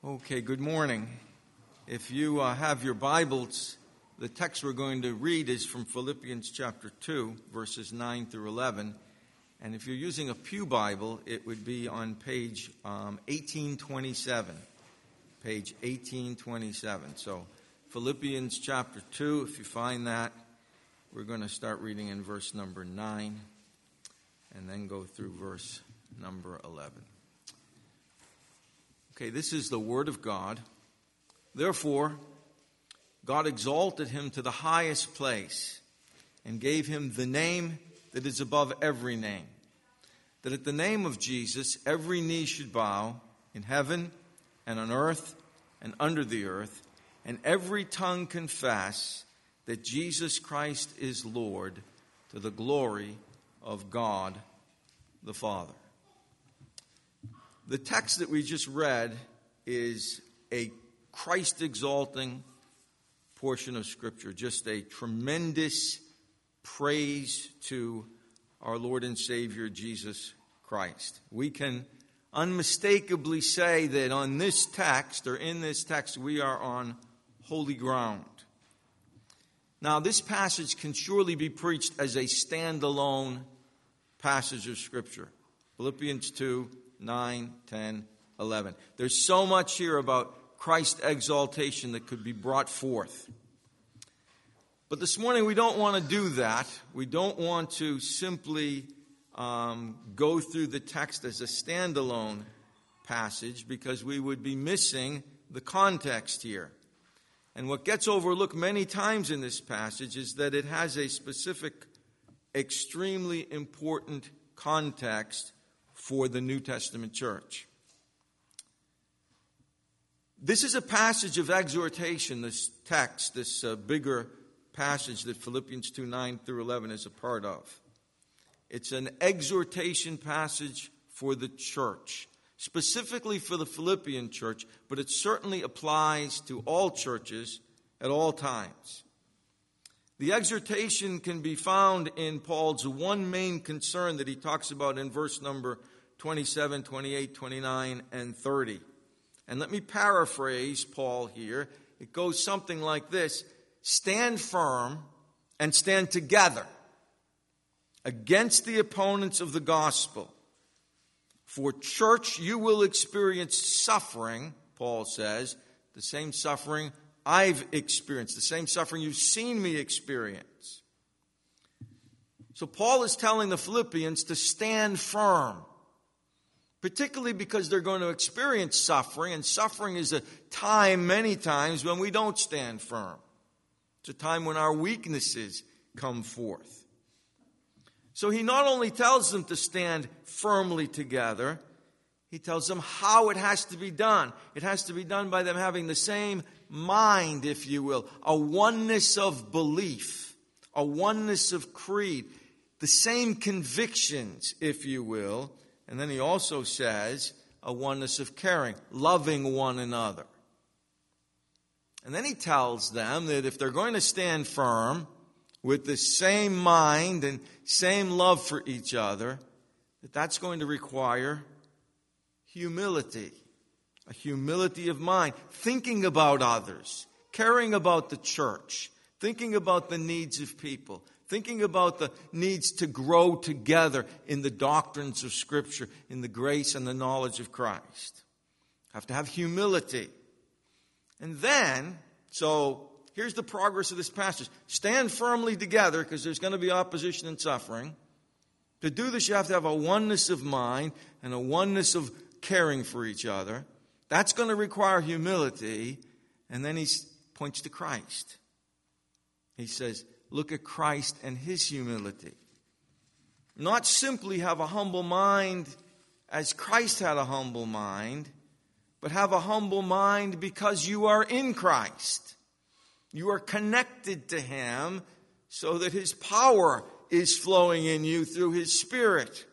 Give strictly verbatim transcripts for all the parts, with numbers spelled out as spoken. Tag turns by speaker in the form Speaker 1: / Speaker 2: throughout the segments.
Speaker 1: Okay, good morning. If you uh, have your Bibles, the text we're going to read is from Philippians chapter two, verses nine through eleven. And if you're using a Pew Bible, it would be on page um, eighteen twenty-seven. Page eighteen twenty-seven. So Philippians chapter two, if you find that, we're going to start reading in verse number nine and then go through verse number eleven. Okay, this is the Word of God. Therefore, God exalted him to the highest place and gave him the name that is above every name, that at the name of Jesus every knee should bow in heaven and on earth and under the earth, and every tongue confess that Jesus Christ is Lord, to the glory of God the Father. The text that we just read is a Christ-exalting portion of Scripture, just a tremendous praise to our Lord and Savior, Jesus Christ. We can unmistakably say that on this text, or in this text, we are on holy ground. Now, this passage can surely be preached as a standalone passage of Scripture. Philippians two, nine, ten, eleven. There's so much here about Christ's exaltation that could be brought forth. But this morning we don't want to do that. We don't want to simply um, go through the text as a standalone passage, because we would be missing the context here. And what gets overlooked many times in this passage is that it has a specific, extremely important context for the New Testament church. This is a passage of exhortation, this text, this uh, bigger passage that Philippians two, nine through eleven is a part of. It's an exhortation passage for the church, specifically for the Philippian church, but it certainly applies to all churches at all times. The exhortation can be found in Paul's one main concern that he talks about in verse number twenty-seven, twenty-eight, twenty-nine, and thirty. And let me paraphrase Paul here. It goes something like this: stand firm and stand together against the opponents of the gospel. For church, you will experience suffering, Paul says, the same suffering I've experienced, the same suffering you've seen me experience. So Paul is telling the Philippians to stand firm, particularly because they're going to experience suffering, and suffering is a time, many times, when we don't stand firm. It's a time when our weaknesses come forth. So he not only tells them to stand firmly together, he tells them how it has to be done. It has to be done by them having the same mind, if you will, a oneness of belief, a oneness of creed, the same convictions, if you will. And then he also says a oneness of caring, loving one another. And then he tells them that if they're going to stand firm with the same mind and same love for each other, that that's going to require humility, a humility of mind, thinking about others, caring about the church, thinking about the needs of people, thinking about the needs to grow together in the doctrines of Scripture, in the grace and the knowledge of Christ. Have to have humility. And then, so here's the progress of this passage. Stand firmly together, because there's going to be opposition and suffering. To do this, you have to have a oneness of mind and a oneness of caring for each other. That's going to require humility. And then he points to Christ. He says, look at Christ and his humility. Not simply have a humble mind as Christ had a humble mind, but have a humble mind because you are in Christ. You are connected to him so that his power is flowing in you through his Spirit.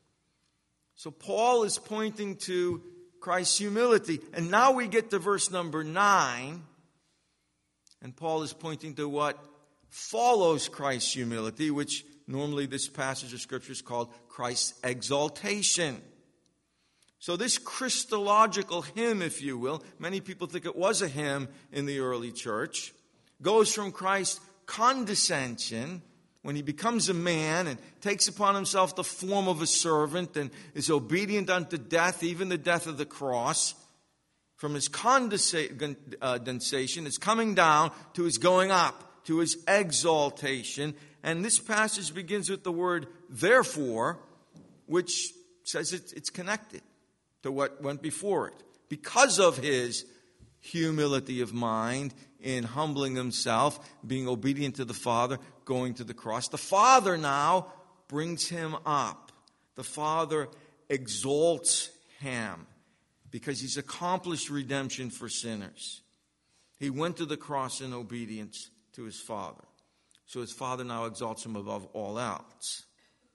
Speaker 1: So Paul is pointing to Christ's humility. And now we get to verse number nine. And Paul is pointing to what follows Christ's humility, which normally this passage of Scripture is called Christ's exaltation. So this Christological hymn, if you will, many people think it was a hymn in the early church, goes from Christ's condescension, when he becomes a man and takes upon himself the form of a servant and is obedient unto death, even the death of the cross, from his condensation, it's coming down to his going up, to his exaltation. And this passage begins with the word therefore, which says it's, it's connected to what went before it. Because of his humility of mind in humbling himself, being obedient to the Father, going to the cross, the Father now brings him up. The Father exalts him because he's accomplished redemption for sinners. He went to the cross in obedience to his Father. So his Father now exalts him above all else.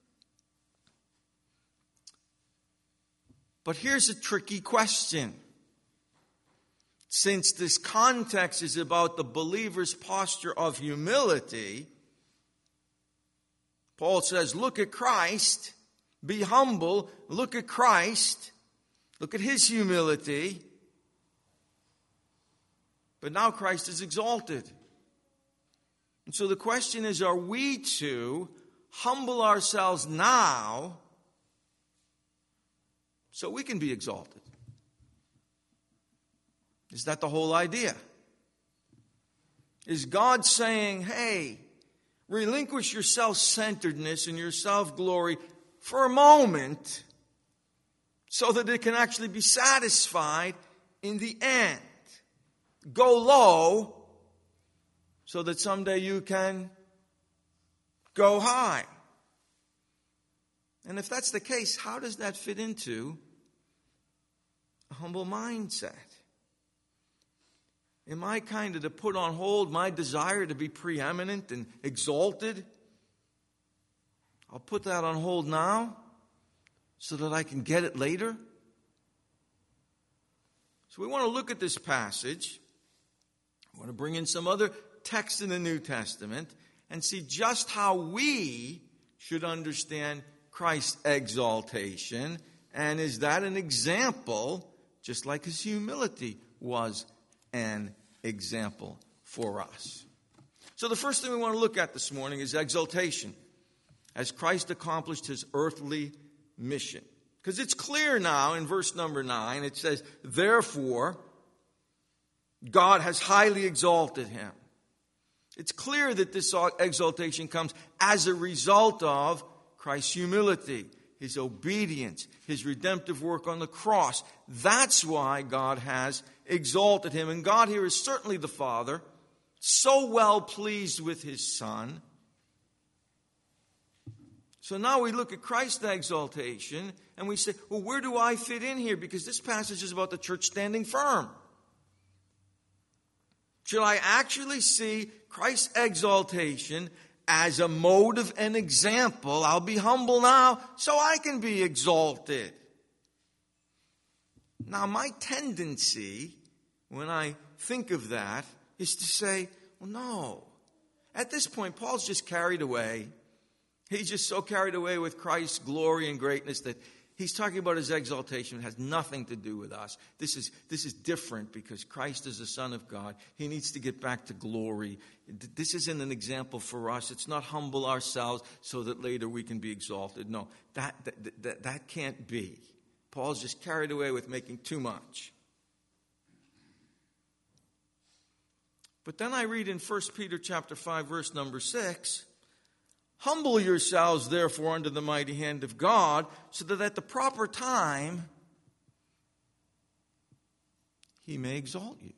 Speaker 1: But here's a tricky question. Since this context is about the believer's posture of humility, Paul says, look at Christ, be humble, look at Christ, look at his humility. But now Christ is exalted. And so the question is, are we to humble ourselves now so we can be exalted? Is that the whole idea? Is God saying, hey, relinquish your self-centeredness and your self-glory for a moment so that it can actually be satisfied in the end? Go low so that someday you can go high. And if that's the case, how does that fit into a humble mindset? Am I kind of to put on hold my desire to be preeminent and exalted? I'll put that on hold now so that I can get it later. So we want to look at this passage. I want to bring in some other texts in the New Testament and see just how we should understand Christ's exaltation. And is that an example, just like his humility was an example for us? So the first thing we want to look at this morning is exaltation, as Christ accomplished his earthly mission. Because it's clear now in verse number nine, it says, therefore, God has highly exalted him. It's clear that this exaltation comes as a result of Christ's humility, his obedience, his redemptive work on the cross. That's why God has exalted him. And God here is certainly the Father, so well pleased with his Son. So now we look at Christ's exaltation and we say, well, where do I fit in here? Because this passage is about the church standing firm. Should I actually see Christ's exaltation as a motive and example? I'll be humble now so I can be exalted. Now, my tendency when I think of that is to say, well, no. At this point, Paul's just carried away. He's just so carried away with Christ's glory and greatness that he's talking about his exaltation. It has nothing to do with us. This is, this is different because Christ is the Son of God. He needs to get back to glory. This isn't an example for us. It's not humble ourselves so that later we can be exalted. No, that, that, that, that can't be. Paul's just carried away with making too much. But then I read in First Peter chapter five, verse number six, humble yourselves, therefore, under the mighty hand of God, so that at the proper time he may exalt you.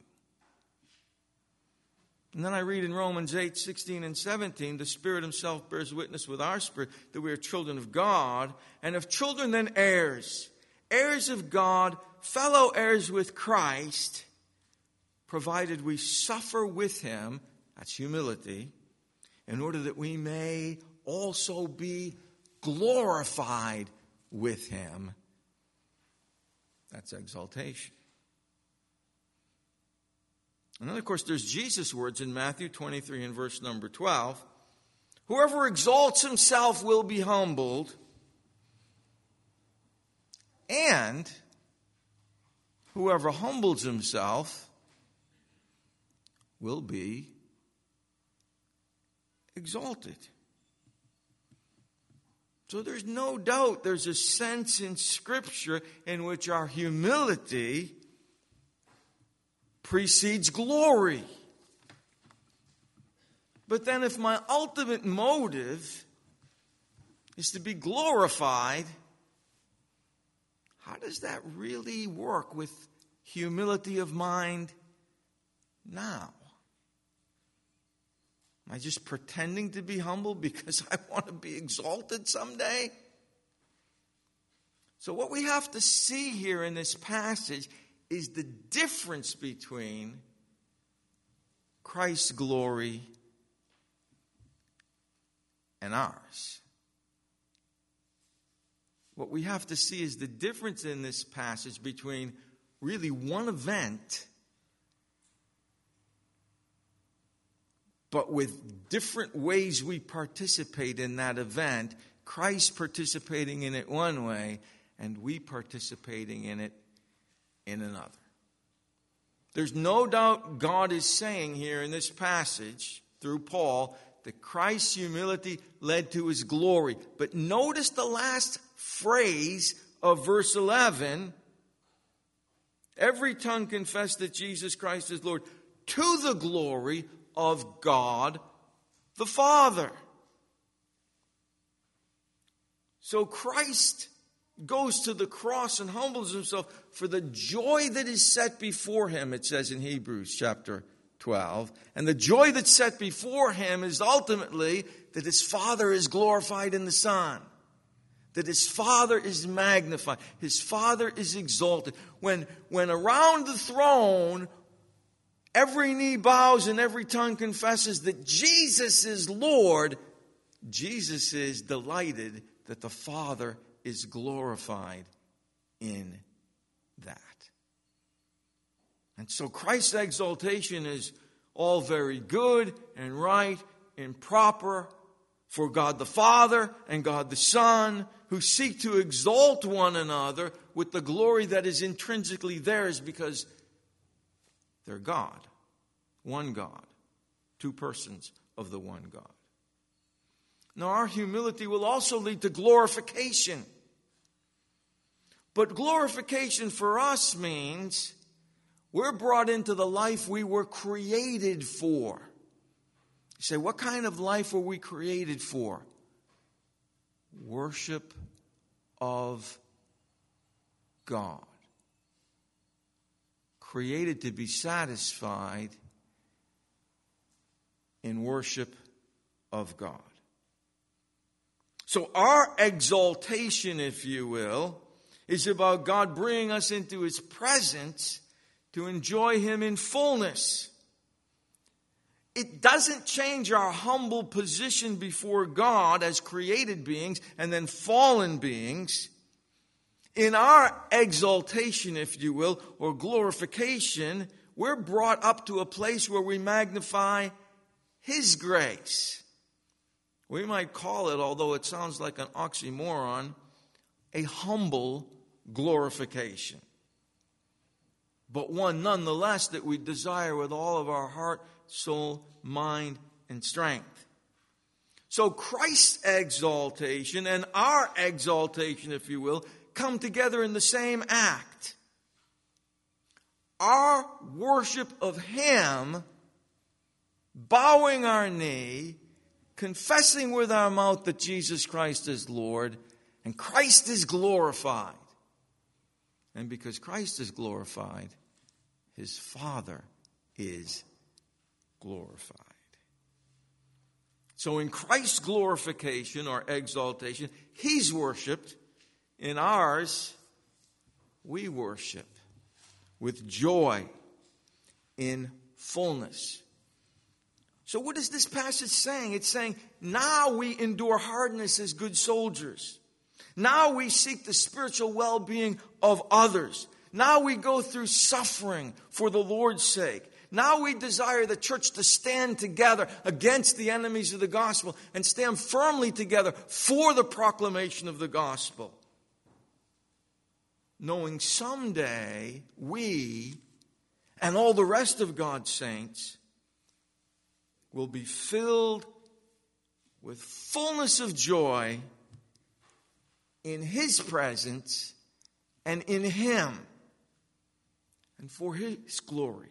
Speaker 1: And then I read in Romans eight, sixteen and seventeen, the Spirit himself bears witness with our spirit that we are children of God, and if children, then heirs, heirs of God, fellow heirs with Christ, provided we suffer with him, that's humility, in order that we may also be glorified with him. That's exaltation. And then, of course, there's Jesus' words in Matthew twenty-three and verse number twelve. Whoever exalts himself will be humbled, and whoever humbles himself will be exalted. So there's no doubt there's a sense in Scripture in which our humility precedes glory. But then if my ultimate motive is to be glorified, how does that really work with humility of mind now? Am I just pretending to be humble because I want to be exalted someday? So what we have to see here in this passage is the difference between Christ's glory and ours. What we have to see is the difference in this passage between really one event, but with different ways we participate in that event. Christ participating in it one way, and we participating in it in another. There's no doubt God is saying here in this passage, through Paul, that Christ's humility led to his glory. But notice the last phrase of verse eleven. Every tongue confess that Jesus Christ is Lord, to the glory of God the Father. So Christ goes to the cross and humbles himself for the joy that is set before him, it says in Hebrews chapter twelve. And the joy that's set before him is ultimately that his Father is glorified in the Son. That his Father is magnified. His Father is exalted. When, when around the throne, every knee bows and every tongue confesses that Jesus is Lord, Jesus is delighted that the Father is glorified in that. And so Christ's exaltation is all very good and right and proper for God the Father and God the Son, who seek to exalt one another with the glory that is intrinsically theirs because they're God. One God. Two persons of the one God. Now our humility will also lead to glorification. But glorification for us means we're brought into the life we were created for. You say, what kind of life were we created for? Worship of God. Created to be satisfied in worship of God. So our exaltation, if you will, is about God bringing us into his presence to enjoy him in fullness. It doesn't change our humble position before God as created beings and then fallen beings. In our exaltation, if you will, or glorification, we're brought up to a place where we magnify his grace. We might call it, although it sounds like an oxymoron, a humble glorification. But one nonetheless that we desire with all of our heart, soul, mind, and strength. So Christ's exaltation and our exaltation, if you will, come together in the same act. Our worship of him, bowing our knee, confessing with our mouth that Jesus Christ is Lord, and Christ is glorified. And because Christ is glorified, his Father is glorified. So in Christ's glorification or exaltation, he's worshipped. In ours, we worship with joy in fullness. So what is this passage saying? It's saying, now we endure hardness as good soldiers. Now we seek the spiritual well-being of others. Now we go through suffering for the Lord's sake. Now we desire the church to stand together against the enemies of the gospel and stand firmly together for the proclamation of the gospel. knowing someday we and all the rest of God's saints will be filled with fullness of joy in His presence and in Him and for His glory.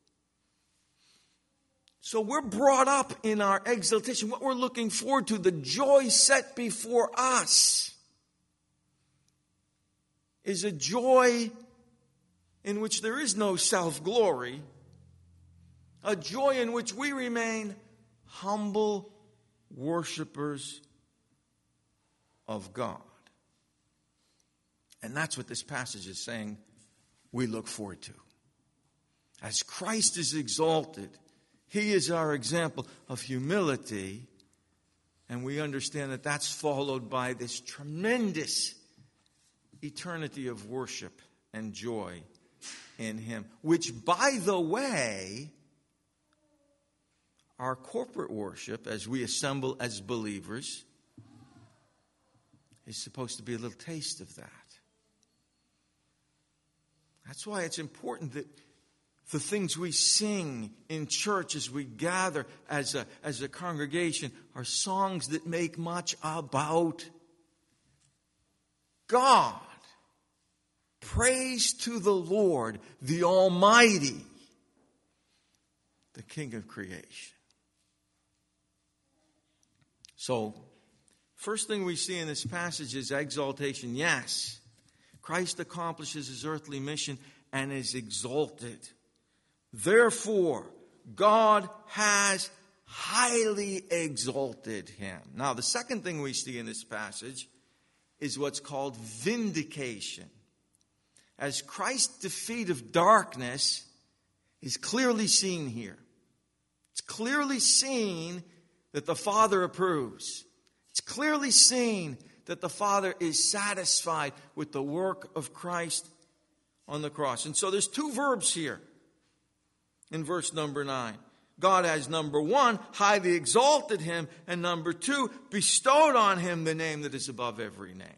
Speaker 1: So we're brought up in our exaltation, what we're looking forward to, the joy set before us, is a joy in which there is no self-glory, a joy in which we remain humble worshipers of God. And that's what this passage is saying we look forward to. As Christ is exalted, He is our example of humility, and we understand that that's followed by this tremendous eternity of worship and joy in Him, which, by the way, our corporate worship, as we assemble as believers, is supposed to be a little taste of that. That's why it's important that the things we sing in church as we gather as a, as a congregation are songs that make much about God. Praise to the Lord, the Almighty, the King of creation. So, first thing we see in this passage is exaltation. Yes, Christ accomplishes His earthly mission and is exalted. Therefore, God has highly exalted Him. Now, the second thing we see in this passage is what's called vindication. As Christ's defeat of darkness is clearly seen here. It's clearly seen that the Father approves. It's clearly seen that the Father is satisfied with the work of Christ on the cross. And so there's two verbs here in verse number nine. God has, number one, highly exalted Him, and number two, bestowed on Him the name that is above every name.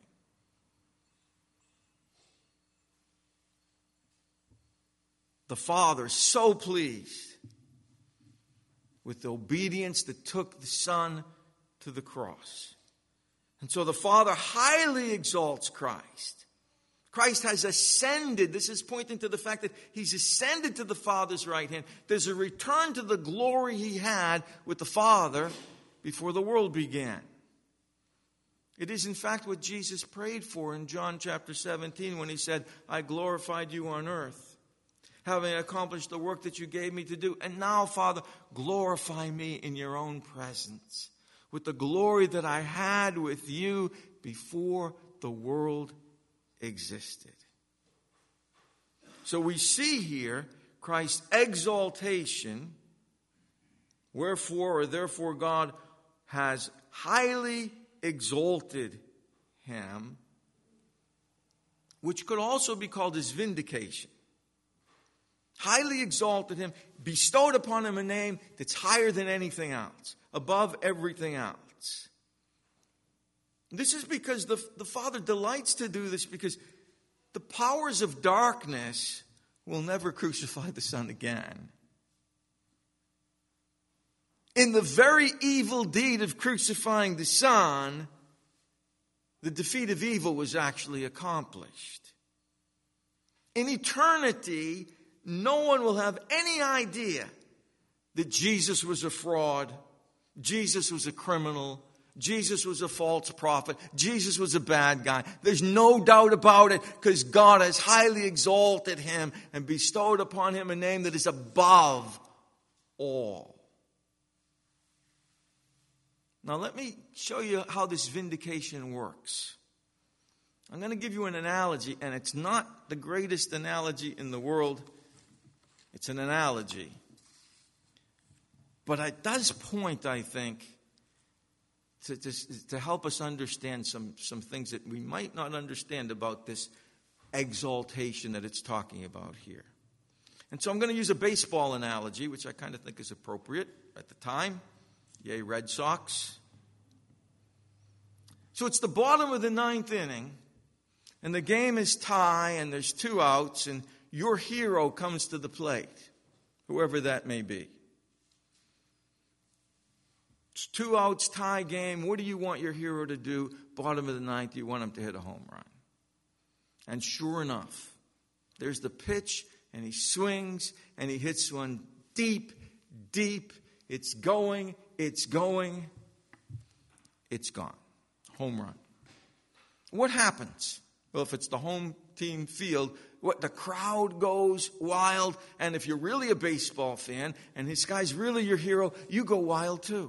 Speaker 1: The Father so pleased with the obedience that took the Son to the cross. And so the Father highly exalts Christ. Christ has ascended. This is pointing to the fact that He's ascended to the Father's right hand. There's a return to the glory He had with the Father before the world began. It is in fact what Jesus prayed for in John chapter seventeen when He said, I glorified you on earth, having accomplished the work that you gave me to do. And now, Father, glorify me in your own presence with the glory that I had with you before the world existed. So we see here Christ's exaltation. Wherefore or therefore God has highly exalted Him, which could also be called His vindication. Highly exalted Him, bestowed upon Him a name that's higher than anything else, above everything else. This is because the, the Father delights to do this, because the powers of darkness will never crucify the Son again. In the very evil deed of crucifying the Son, the defeat of evil was actually accomplished. In eternity, no one will have any idea that Jesus was a fraud, Jesus was a criminal, Jesus was a false prophet, Jesus was a bad guy. There's no doubt about it, because God has highly exalted Him and bestowed upon Him a name that is above all. Now let me show you how this vindication works. I'm going to give you an analogy, and it's not the greatest analogy in the world. It's an analogy. But it does point, I think, to, to, to help us understand some, some things that we might not understand about this exaltation that it's talking about here. And so I'm going to use a baseball analogy, which I kind of think is appropriate at the time. Yay, Red Sox. So it's the bottom of the ninth inning, And the game is tie, and there's two outs, and your hero comes to the plate, whoever that may be. It's two outs, tie game. What do you want your hero to do? Bottom of the ninth, you want him to hit a home run. And sure enough, there's the pitch, and he swings, and he hits one deep, deep. It's going, it's going, it's gone. Home run. What happens? Well, if it's the home team field, what the crowd goes wild. And if you're really a baseball fan, and this guy's really your hero, you go wild too.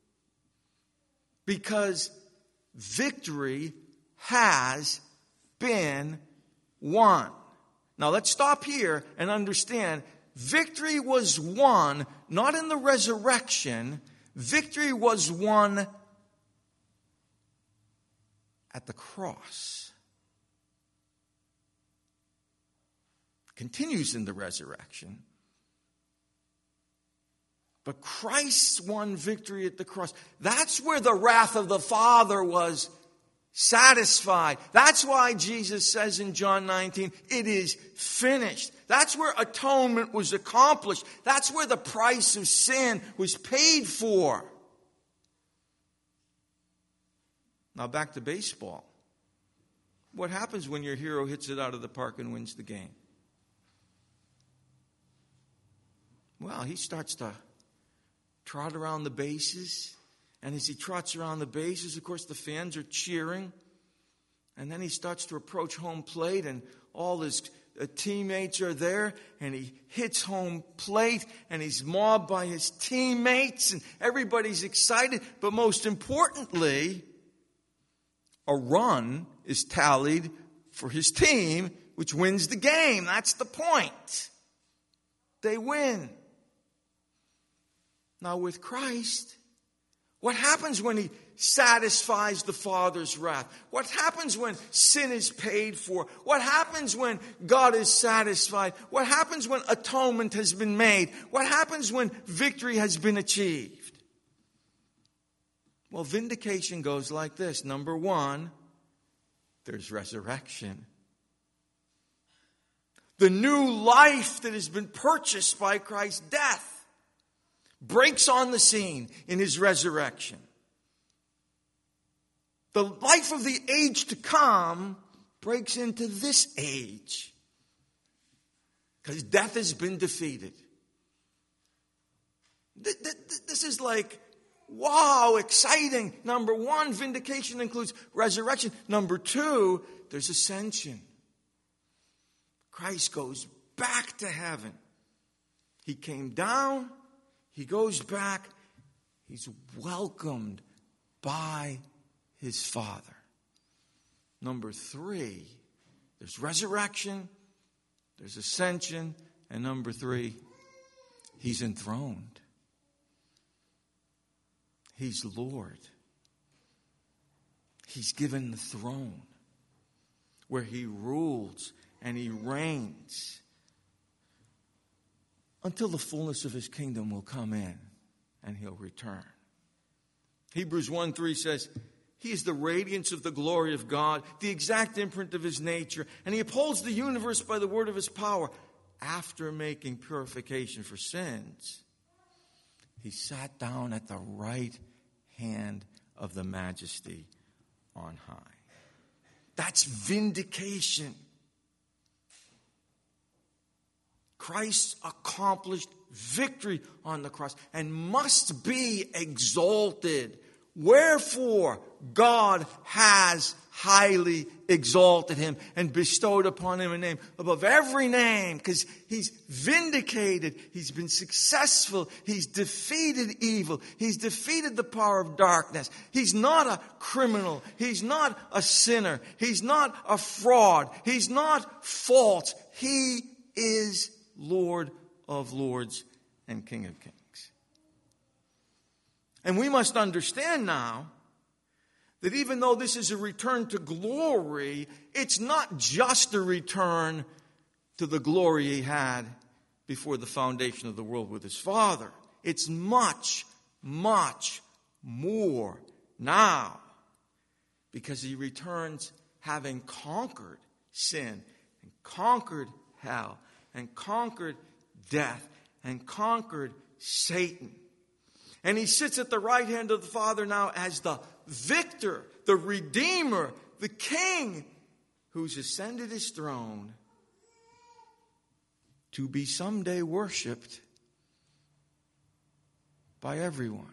Speaker 1: Because victory has been won. Now let's stop here and understand victory was won not in the resurrection. Victory was won at the cross. Continues in the resurrection. But Christ won victory at the cross. That's where the wrath of the Father was satisfied. That's why Jesus says in John nineteen, it is finished. That's where atonement was accomplished. That's where the price of sin was paid for. Now back to baseball. What happens when your hero hits it out of the park and wins the game? Well, he starts to trot around the bases. And as he trots around the bases, of course, the fans are cheering. And then he starts to approach home plate, and all his uh, teammates are there. And he hits home plate, and he's mobbed by his teammates. And everybody's excited. But most importantly, a run is tallied for his team, which wins the game. That's the point. They win. Now with Christ, what happens when he satisfies the Father's wrath? What happens when sin is paid for? What happens when God is satisfied? What happens when atonement has been made? What happens when victory has been achieved? Well, vindication goes like this. Number one, there's resurrection. The new life that has been purchased by Christ's death breaks on the scene in his resurrection. The life of the age to come breaks into this age. Because death has been defeated. This is like, wow, exciting. Number one, vindication includes resurrection. Number two, there's ascension. Christ goes back to heaven. He came down. He goes back. He's welcomed by his Father. Number three, there's resurrection, there's ascension, and number three, he's enthroned. He's Lord. He's given the throne where he rules and he reigns until the fullness of his kingdom will come in and he'll return. Hebrews one three says, he is the radiance of the glory of God, the exact imprint of his nature, and he upholds the universe by the word of his power. After making purification for sins, he sat down at the right hand of the majesty on high. That's vindication. Christ accomplished victory on the cross and must be exalted. Wherefore, God has highly exalted him and bestowed upon him a name above every name, because he's vindicated. He's been successful. He's defeated evil. He's defeated the power of darkness. He's not a criminal. He's not a sinner. He's not a fraud. He's not false. He is Lord of lords and King of kings. And we must understand now that even though this is a return to glory, it's not just a return to the glory he had before the foundation of the world with his Father. It's much, much more now, because he returns having conquered sin and conquered hell and conquered death and conquered Satan. And he sits at the right hand of the Father now as the victor, the Redeemer, the King, who's ascended his throne to be someday worshipped by everyone.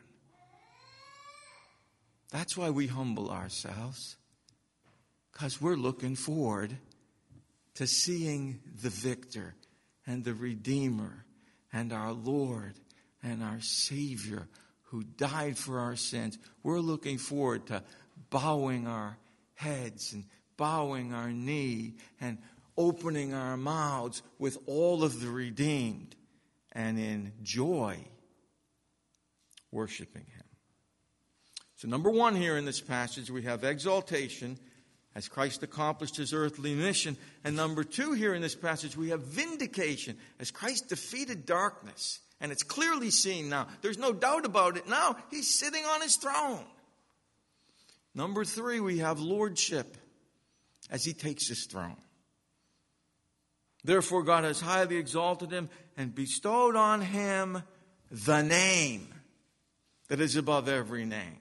Speaker 1: That's why we humble ourselves, because we're looking forward to seeing the victor and the Redeemer and our Lord and our Savior who died for our sins. We're looking forward to bowing our heads and bowing our knee and opening our mouths with all of the redeemed and in joy worshiping him. So number one here in this passage, we have exaltation as Christ accomplished his earthly mission. And number two here in this passage, we have vindication as Christ defeated darkness. And it's clearly seen now. There's no doubt about it now. He's sitting on his throne. Number three, we have lordship as he takes his throne. Therefore, God has highly exalted him and bestowed on him the name that is above every name.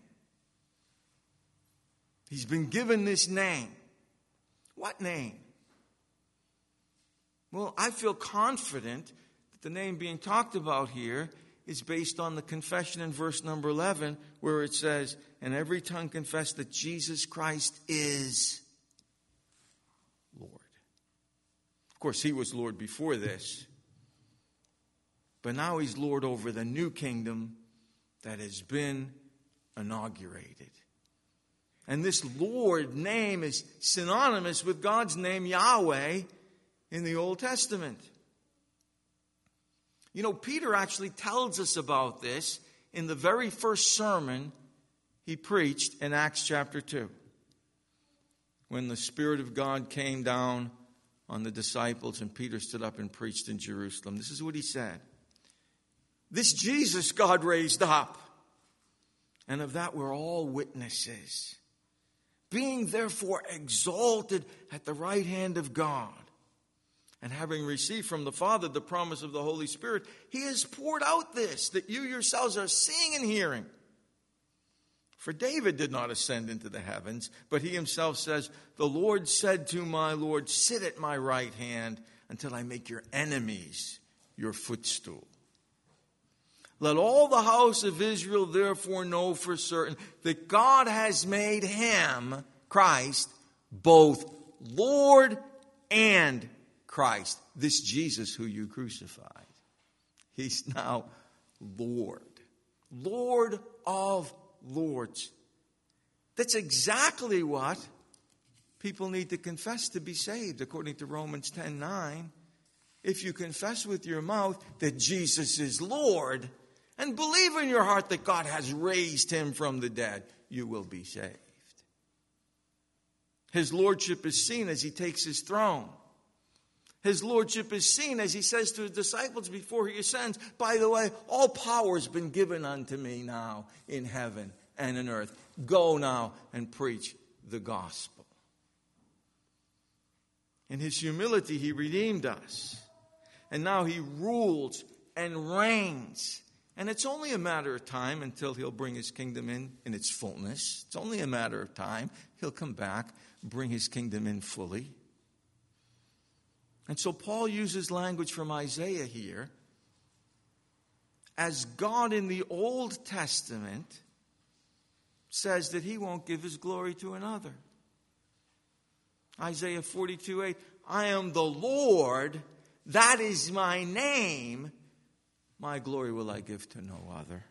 Speaker 1: He's been given this name. What name? Well, I feel confident that the name being talked about here is based on the confession in verse number eleven, where it says, and every tongue confess that Jesus Christ is Lord. Of course, he was Lord before this. But now he's Lord over the new kingdom that has been inaugurated. And this Lord name is synonymous with God's name, Yahweh, in the Old Testament. You know, Peter actually tells us about this in the very first sermon he preached in Acts chapter two. When the Spirit of God came down on the disciples and Peter stood up and preached in Jerusalem. This is what he said. This Jesus God raised up, and of that we're all witnesses. Being therefore exalted at the right hand of God, and having received from the Father the promise of the Holy Spirit, he has poured out this, that you yourselves are seeing and hearing. For David did not ascend into the heavens, but he himself says, the Lord said to my Lord, sit at my right hand until I make your enemies your footstool. Let all the house of Israel therefore know for certain that God has made him, Christ, both Lord and Christ. This Jesus who you crucified. He's now Lord. Lord of lords. That's exactly what people need to confess to be saved, according to Romans ten nine. If you confess with your mouth that Jesus is Lord, and believe in your heart that God has raised him from the dead, you will be saved. His lordship is seen as he takes his throne. His lordship is seen as he says to his disciples before he ascends, by the way, all power has been given unto me now in heaven and in earth. Go now and preach the gospel. In his humility, he redeemed us. And now he rules and reigns. And it's only a matter of time until he'll bring his kingdom in in its fullness. It's only a matter of time. He'll come back, bring his kingdom in fully. And so Paul uses language from Isaiah here. As God in the Old Testament says that he won't give his glory to another. Isaiah forty-two eight, I am the Lord, that is my name. My glory will I give to no other.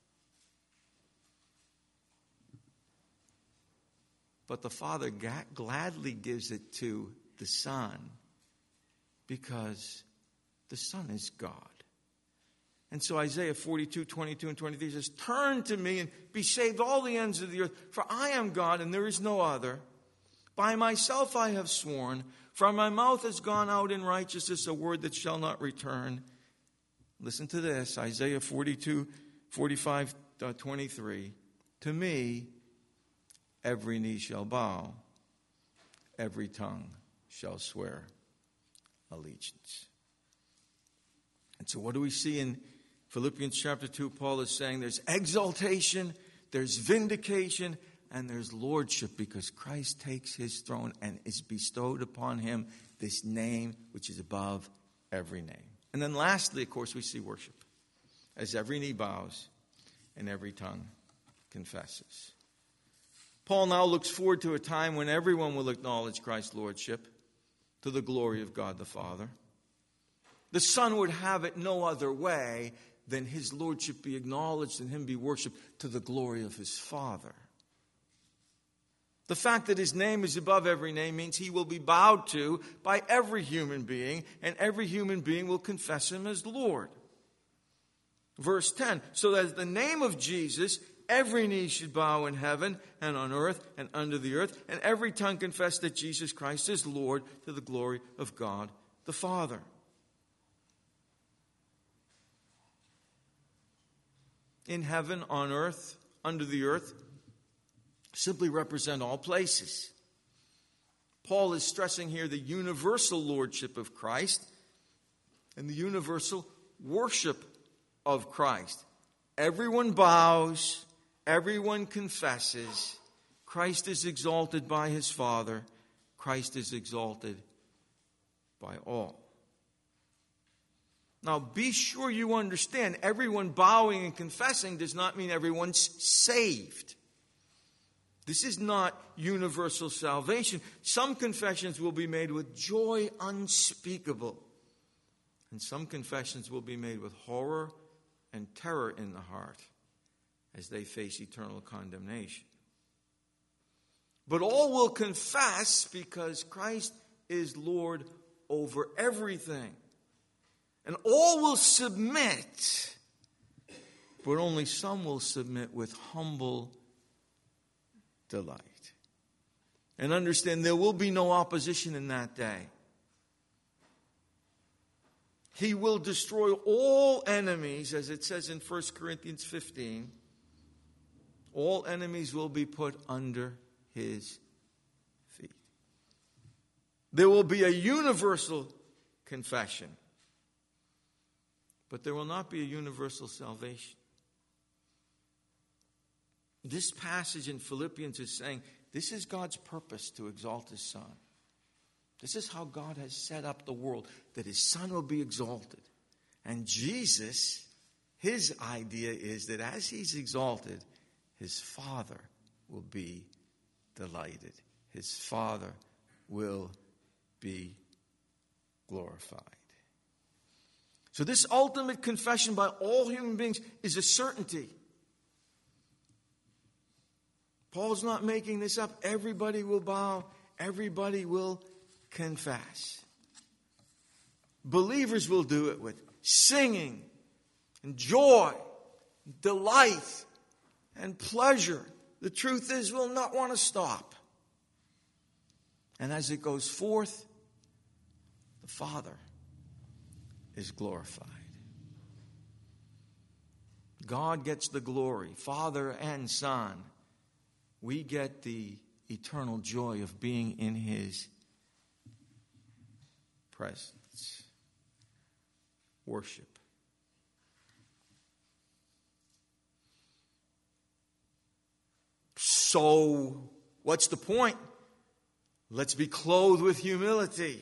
Speaker 1: But the Father ga- gladly gives it to the Son because the Son is God. And so Isaiah forty-two, twenty-two and twenty-three says, turn to me and be saved all the ends of the earth, for I am God and there is no other. By myself I have sworn, from my mouth has gone out in righteousness a word that shall not return. Listen to this, Isaiah forty-two, forty-five, twenty-three. To me, every knee shall bow, every tongue shall swear allegiance. And so what do we see in Philippians chapter two? Paul is saying there's exaltation, there's vindication, and there's lordship, because Christ takes his throne and is bestowed upon him this name which is above every name. And then lastly, of course, we see worship, as every knee bows and every tongue confesses. Paul now looks forward to a time when everyone will acknowledge Christ's lordship to the glory of God the Father. The Son would have it no other way than his lordship be acknowledged and him be worshipped to the glory of his Father. The fact that his name is above every name means he will be bowed to by every human being, and every human being will confess him as Lord. Verse ten, so that at the name of Jesus, every knee should bow in heaven and on earth and under the earth, and every tongue confess that Jesus Christ is Lord, to the glory of God the Father. In heaven, on earth, under the earth, simply represent all places. Paul is stressing here the universal lordship of Christ and the universal worship of Christ. Everyone bows, everyone confesses. Christ is exalted by his Father. Christ is exalted by all. Now, be sure you understand, everyone bowing and confessing does not mean everyone's saved. This is not universal salvation. Some confessions will be made with joy unspeakable, and some confessions will be made with horror and terror in the heart as they face eternal condemnation. But all will confess because Christ is Lord over everything. And all will submit, but only some will submit with humble delight. And understand, there will be no opposition in that day. He will destroy all enemies, as it says in First Corinthians fifteen. All enemies will be put under his feet. There will be a universal confession, but there will not be a universal salvation. This passage in Philippians is saying this is God's purpose to exalt his Son. This is how God has set up the world, that his Son will be exalted. And Jesus, his idea is that as he's exalted, his Father will be delighted. His Father will be glorified. So this ultimate confession by all human beings is a certainty. Paul's not making this up. Everybody will bow. Everybody will confess. Believers will do it with singing and joy, delight and pleasure. The truth is, we'll not want to stop. And as it goes forth, the Father is glorified. God gets the glory, Father and Son. We get the eternal joy of being in his presence. Worship. So, what's the point? Let's be clothed with humility.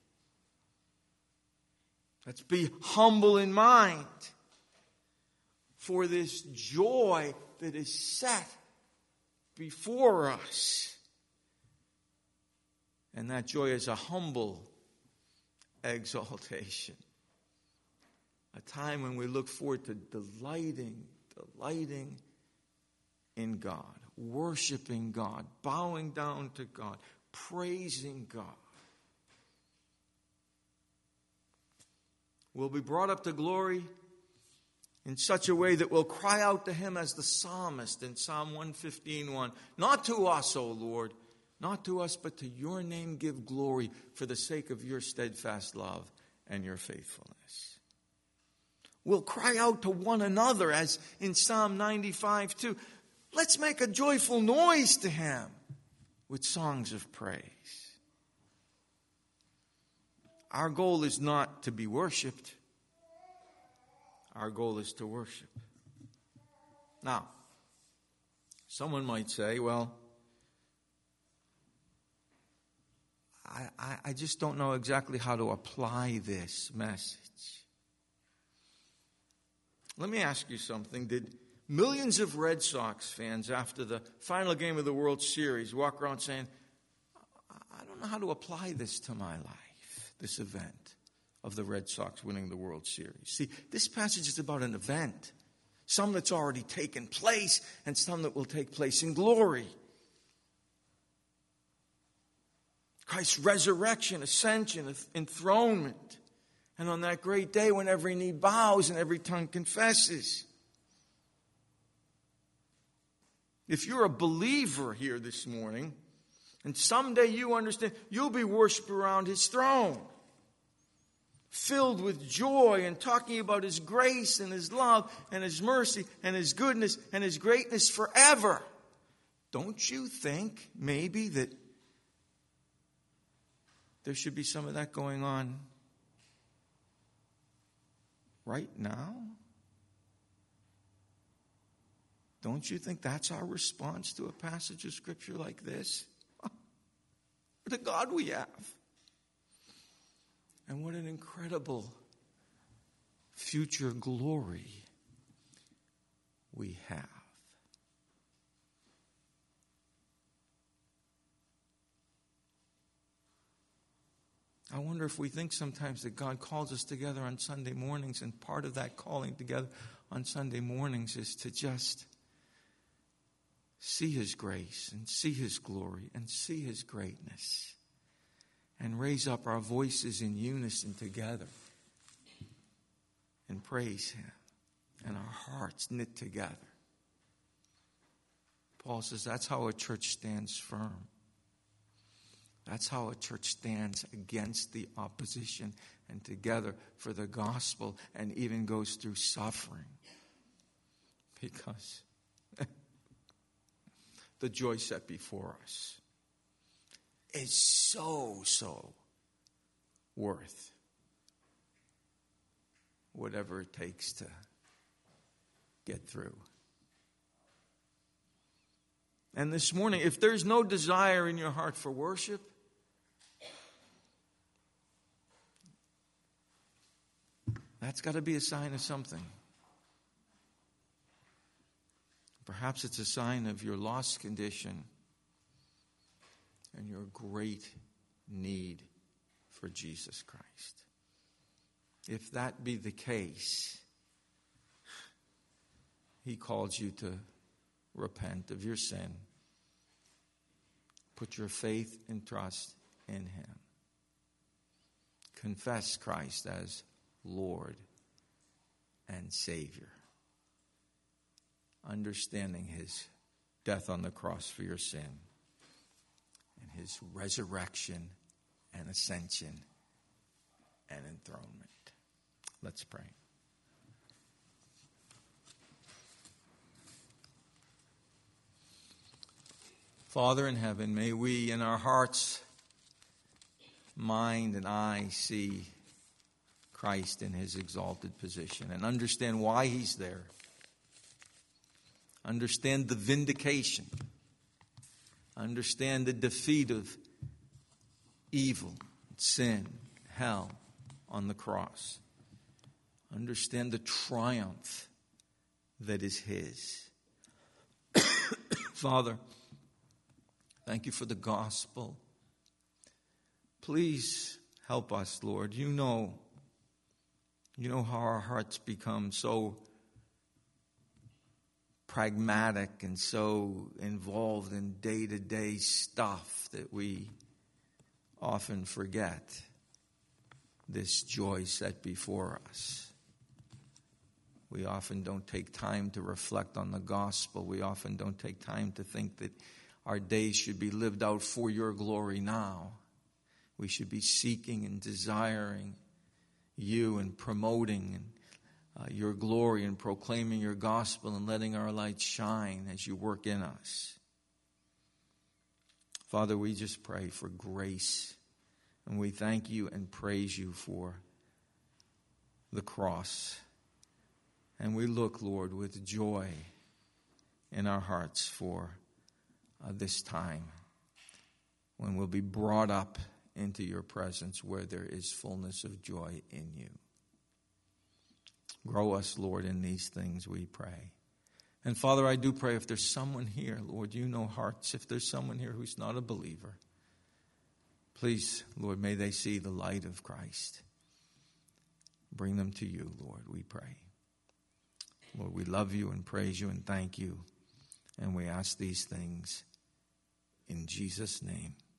Speaker 1: Let's be humble in mind for this joy that is set before us. And that joy is a humble exaltation. A time when we look forward to delighting, delighting in God, worshiping God, bowing down to God, praising God. We'll be brought up to glory in such a way that we'll cry out to him as the psalmist in Psalm one fifteen one. Not to us, O Lord, not to us, but to your name give glory for the sake of your steadfast love and your faithfulness. We'll cry out to one another as in Psalm ninety-five two. Let's make a joyful noise to him with songs of praise. our goal is not to be worshiped. Our goal is to worship. Now, someone might say, well, I, I, I just don't know exactly how to apply this message. Let me ask you something. Did millions of Red Sox fans after the final game of the World Series walk around saying, I don't know how to apply this to my life, this event of the Red Sox winning the World Series? See, this passage is about an event, some that's already taken place and some that will take place in glory. Christ's resurrection, ascension, enthronement. And on that great day when every knee bows and every tongue confesses. If you're a believer here this morning, and someday you understand, you'll be worshiped around His throne, filled with joy and talking about His grace and His love and His mercy and His goodness and His greatness forever. Don't you think maybe that there should be some of that going on right now? Don't you think that's our response to a passage of Scripture like this? What a God we have. And what an incredible future glory we have. I wonder if we think sometimes that God calls us together on Sunday mornings, and part of that calling together on Sunday mornings is to just see His grace and see His glory and see His greatness and raise up our voices in unison together and praise Him and our hearts knit together. Paul says that's how a church stands firm. That's how a church stands against the opposition and together for the gospel and even goes through suffering. Because the joy set before us is so, so worth whatever it takes to get through. And this morning, if there's no desire in your heart for worship, that's got to be a sign of something. Perhaps it's a sign of your lost condition and your great need for Jesus Christ. If that be the case, He calls you to repent of your sin. Put your faith and trust in Him. Confess Christ as Lord and Savior. Understanding His death on the cross for your sin and His resurrection and ascension and enthronement. Let's pray. Father in heaven, may we in our hearts, mind, and eye see Christ in His exalted position and understand why He's there. Understand the vindication. Understand the defeat of evil, sin, hell on the cross. Understand the triumph that is His. Father, thank You for the gospel. Please help us, Lord. You know, you know how our hearts become so pragmatic and so involved in day-to-day stuff that we often forget this joy set before us. We often don't take time to reflect on the gospel. We often don't take time to think that our days should be lived out for Your glory now. We should be seeking and desiring You and promoting and Uh, Your glory and proclaiming Your gospel and letting our light shine as You work in us. Father, we just pray for grace And we thank you and praise you for the cross. And we look, Lord, with joy in our hearts for uh, this time when we'll be brought up into your presence where there is fullness of joy in you. Grow us, Lord, in these things, we pray. And Father, I do pray if there's someone here, Lord, you know hearts. If there's someone here who's not a believer, please, Lord, may they see the light of Christ. Bring them to you, Lord, we pray. Lord, we love you and praise you and thank you. And we ask these things in Jesus' name.